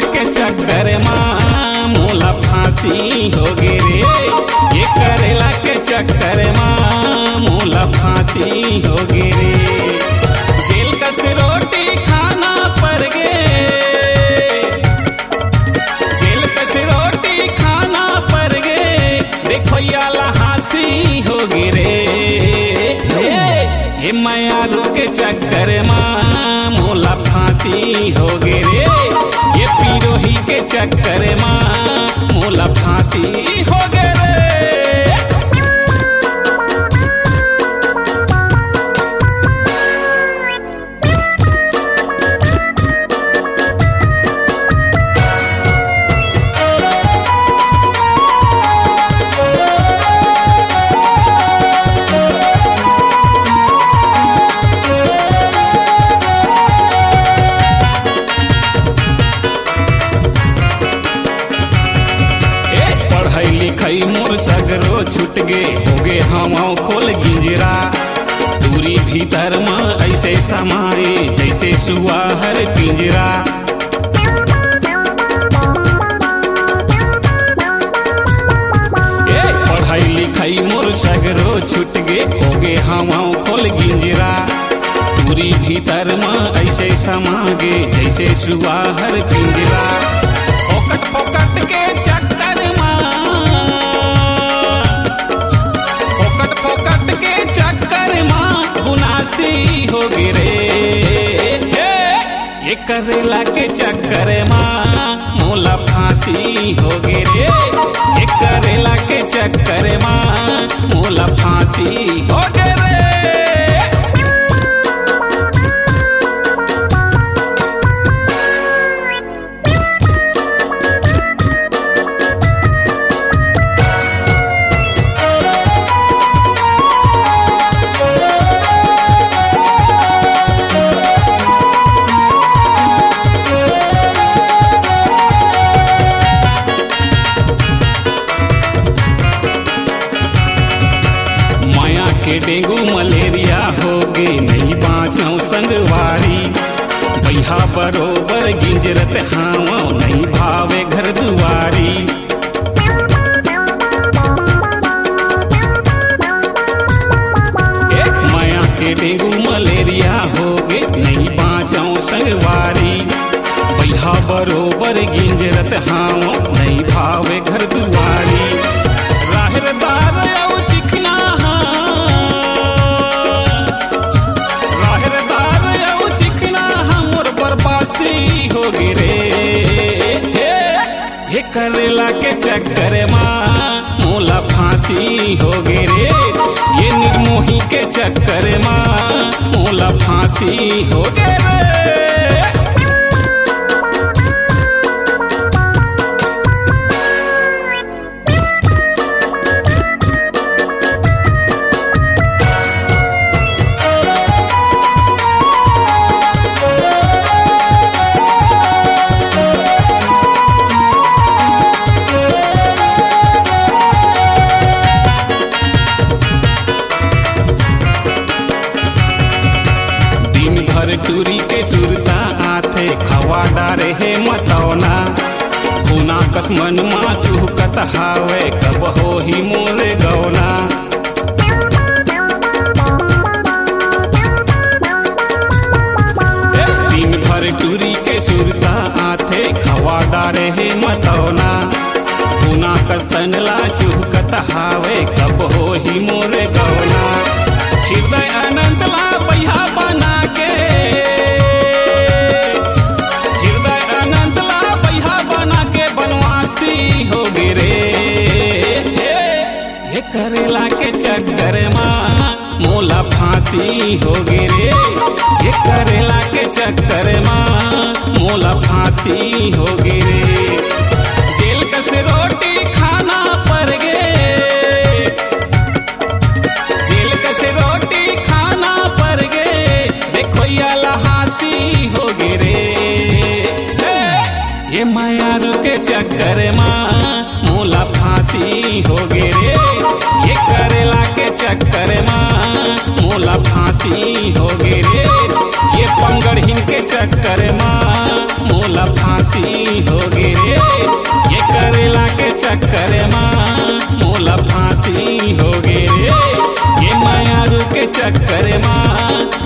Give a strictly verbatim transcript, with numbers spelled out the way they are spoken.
के चक्कर माँ मोला फांसी हो गे रे। ये करेला के चक्कर माँ मोला फांसी हो गे रे। जेल कस रोटी खाना पड़ गे, जेल कस रोटी खाना पड़ गे। देखो याला हासी हो गे रे। ये मायारू के चक्कर माँ मोला फांसी हो गे रे। ये पिरोही के चक्कर माँ मोला फांसी हो गे रे। लिखाई मोर सगरो छूट गे हो गे हम खोल गिंजरा। दूरी भीतर में ऐसे समाए जैसे सुआहर पिंजरा। ए पढ़ाई लिखाई मोर सगरो छूट गे हो गे हम खोल गिंजरा। दूरी भीतर में ऐसे समा गे जैसे सुआहर पिंजरा। फोकट फोकट के चक्कर हो गे रे। ये करेला के चक्कर माँ मोला फांसी हो गे रे। ये करेला के चक्कर माँ मोला फांसी हो गे रे। के डेंगू मलेरिया हो गे नहीं बाँचो संगवारी। बैहा बरोबर गिंजरत हावा नहीं भावे घर दुआरी। माया के डेंगू मलेरिया हो गे नहीं बाँचो संगवारी। बैहा बरोबर गिंजरत हावा नहीं भावे घर दुआरी। राहरदार हो गे रे। हे करेला के चक्कर माँ मोला फांसी हो गे रे। ये निर्मोही के चक्कर माँ मोला फांसी हो गे रे। टूरी के सुरता आथे खवा डारे हे मतौना। खूना कसमन माँ चुहकत हावे कब हो ही मोरे गौना। दिन भर टूरी के सुरता आथे खवा डारे हे मतौना। खूना कस्तनला चुहकत हावे कब हो ही मोरे गौना। हृदय अनंत ला बैहा बना के, हृदय अनंत ला बैहा बना के बनवासी हो गे रे। ये करेला के चक्कर माँ मोला फांसी हो गे रे। ये करेला के चक्कर माँ मोला फांसी हो गे रे। जेल कस रोटी खाना पड़ गे, जेल कस रोटी खाना पड़ गे। देखो याला हासी हो गे रे। ये मायारू के चक्कर माँ मोला फांसी हो गे रे। ये करेला के चक्कर माँ मोला फांसी हो गे रे। ये पंगड़हीन के चक्कर माँ मोला फांसी फांसी हो गे रे। ये करेला के चक्कर माँ मोला फांसी हो गे रे। ये मायारू के चक्कर माँ